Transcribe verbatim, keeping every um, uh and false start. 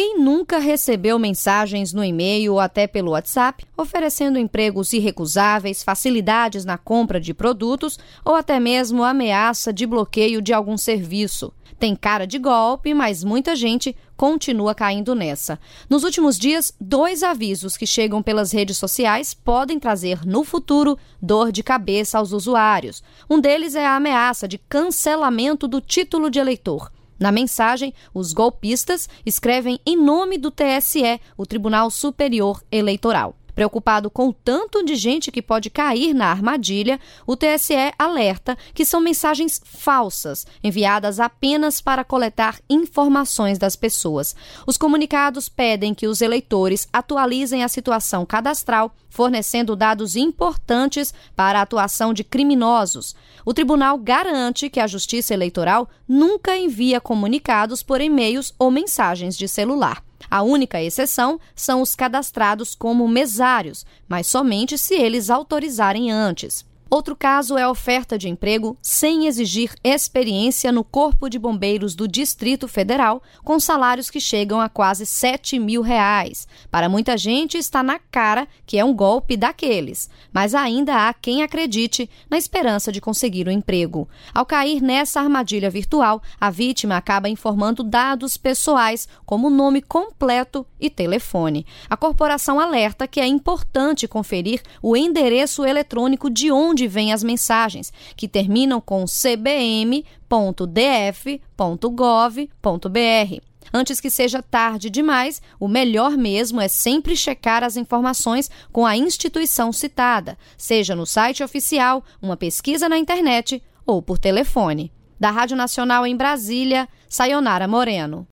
Quem nunca recebeu mensagens no e-mail ou até pelo WhatsApp oferecendo empregos irrecusáveis, facilidades na compra de produtos ou até mesmo ameaça de bloqueio de algum serviço? Tem cara de golpe, mas muita gente continua caindo nessa. Nos últimos dias, dois avisos que chegam pelas redes sociais podem trazer no futuro dor de cabeça aos usuários. Um deles é a ameaça de cancelamento do título de eleitor. Na mensagem, os golpistas escrevem em nome do T S E, o Tribunal Superior Eleitoral. Preocupado com o tanto de gente que pode cair na armadilha, o T S E alerta que são mensagens falsas, enviadas apenas para coletar informações das pessoas. Os comunicados pedem que os eleitores atualizem a situação cadastral, fornecendo dados importantes para a atuação de criminosos. O tribunal garante que a Justiça Eleitoral nunca envia comunicados por e-mails ou mensagens de celular. A única exceção são os cadastrados como mesários, mas somente se eles autorizarem antes. Outro caso é a oferta de emprego sem exigir experiência no Corpo de Bombeiros do Distrito Federal, com salários que chegam a quase sete mil reais. Para muita gente está na cara que é um golpe daqueles, mas ainda há quem acredite na esperança de conseguir o emprego. Ao cair nessa armadilha virtual, a vítima acaba informando dados pessoais, como nome completo e telefone. A corporação alerta que é importante conferir o endereço eletrônico de onde vêm as mensagens, que terminam com c b m ponto d f ponto gov ponto b r. Antes que seja tarde demais, o melhor mesmo é sempre checar as informações com a instituição citada, seja no site oficial, uma pesquisa na internet ou por telefone. Da Rádio Nacional em Brasília, Sayonara Moreno.